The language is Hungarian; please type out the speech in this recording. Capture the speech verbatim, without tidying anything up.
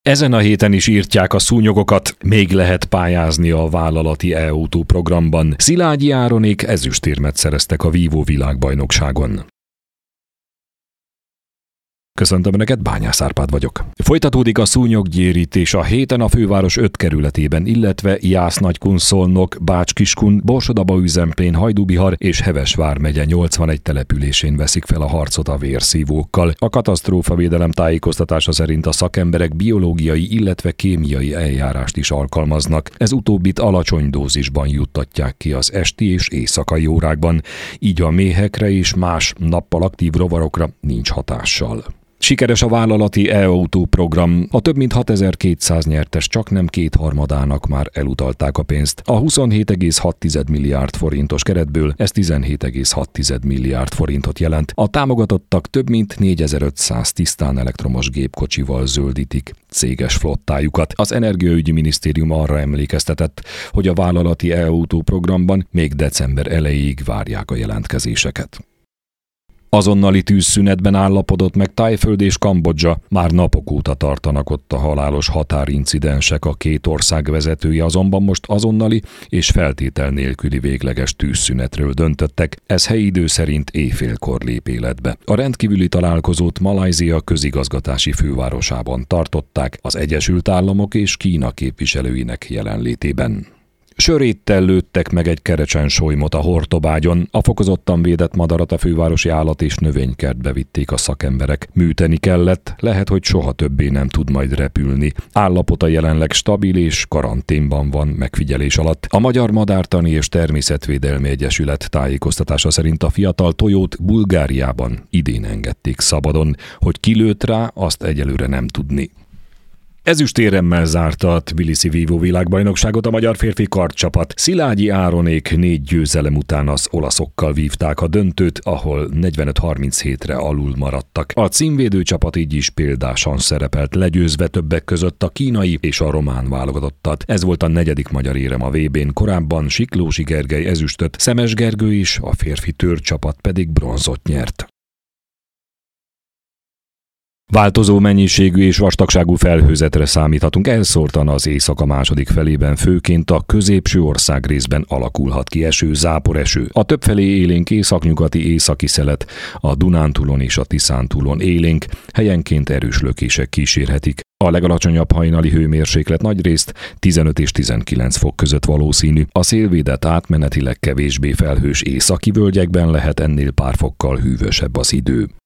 Ezen a héten is írtják a szúnyogokat, még lehet pályázni a vállalati e-autó programban. Szilágyi Áronék ezüstérmet szereztek a Vívó világbajnokságon. Köszöntöm Önöket, Bányász Árpád vagyok. Folytatódik a szúnyoggyérítés a héten a főváros öt kerületében, illetve Jász-Nagykun-Szolnok, Bács-Kiskun, Borsod-Abaúj-Zemplén, Hajdú-Bihar és Heves vármegye nyolcvanegy településén veszik fel a harcot a vérszívókkal. A katasztrófavédelem tájékoztatása szerint a szakemberek biológiai, illetve kémiai eljárást is alkalmaznak. Ez utóbbit alacsony dózisban juttatják ki az esti és éjszakai órákban, így a méhekre és más nappal aktív rovarokra nincs hatással. Sikeres a vállalati e-autó program. A több mint hatezer-kétszáz nyertes csaknem kétharmadának már elutalták a pénzt. A huszonhét egész hat milliárd forintos keretből ez tizenhét egész hat milliárd forintot jelent. A támogatottak több mint négyezer-ötszáz tisztán elektromos gépkocsival zöldítik céges flottájukat. Az Energiaügyi Minisztérium arra emlékeztetett, hogy a vállalati e-autó programban még december elejéig várják a jelentkezéseket. Azonnali tűzszünetben állapodott meg Thaiföld és Kambodzsa, már napok óta tartanak ott a halálos határincidensek, a két ország vezetője azonban most azonnali és feltétel nélküli végleges tűzszünetről döntöttek, ez helyi idő szerint éjfélkor lép életbe. A rendkívüli találkozót Malajzia közigazgatási fővárosában tartották az Egyesült Államok és Kína képviselőinek jelenlétében. Söréttel lőttek meg egy kerecsensolymot a Hortobágyon, a fokozottan védett madarat a fővárosi állat- és növénykertbe vitték a szakemberek. Műteni kellett, lehet, hogy soha többé nem tud majd repülni. Állapota jelenleg stabil és karanténban van megfigyelés alatt. A Magyar Madártani és Természetvédelmi Egyesület tájékoztatása szerint a fiatal tojót Bulgáriában idén engedték szabadon, hogy ki lőtt rá, azt egyelőre nem tudni. Ezüstéremmel zárta a Tbilisi Vívó világbajnokságot a magyar férfi kardcsapat. Szilágyi Áronék négy győzelem után az olaszokkal vívták a döntőt, ahol negyvenöt harminchétre alul maradtak. A címvédő csapat így is példásan szerepelt, legyőzve többek között a kínai és a román válogatottat. Ez volt a negyedik magyar érem a vé bén, korábban Siklósi Gergely ezüstöt, Szemes Gergő is, a férfi törcsapat pedig bronzot nyert. Változó mennyiségű és vastagságú felhőzetre számíthatunk, elszórtan az éjszaka második felében főként a középső országrészben alakulhat ki eső, záporeső. A többfelé élénk északnyugati északi szelet, a Dunántúlon és a Tiszántúlon élénk, helyenként erős lökések kísérhetik. A legalacsonyabb hajnali hőmérséklet nagyrészt tizenöt és tizenkilenc fok között valószínű. A szélvédett átmenetileg kevésbé felhős északi völgyekben lehet ennél pár fokkal hűvösebb az idő.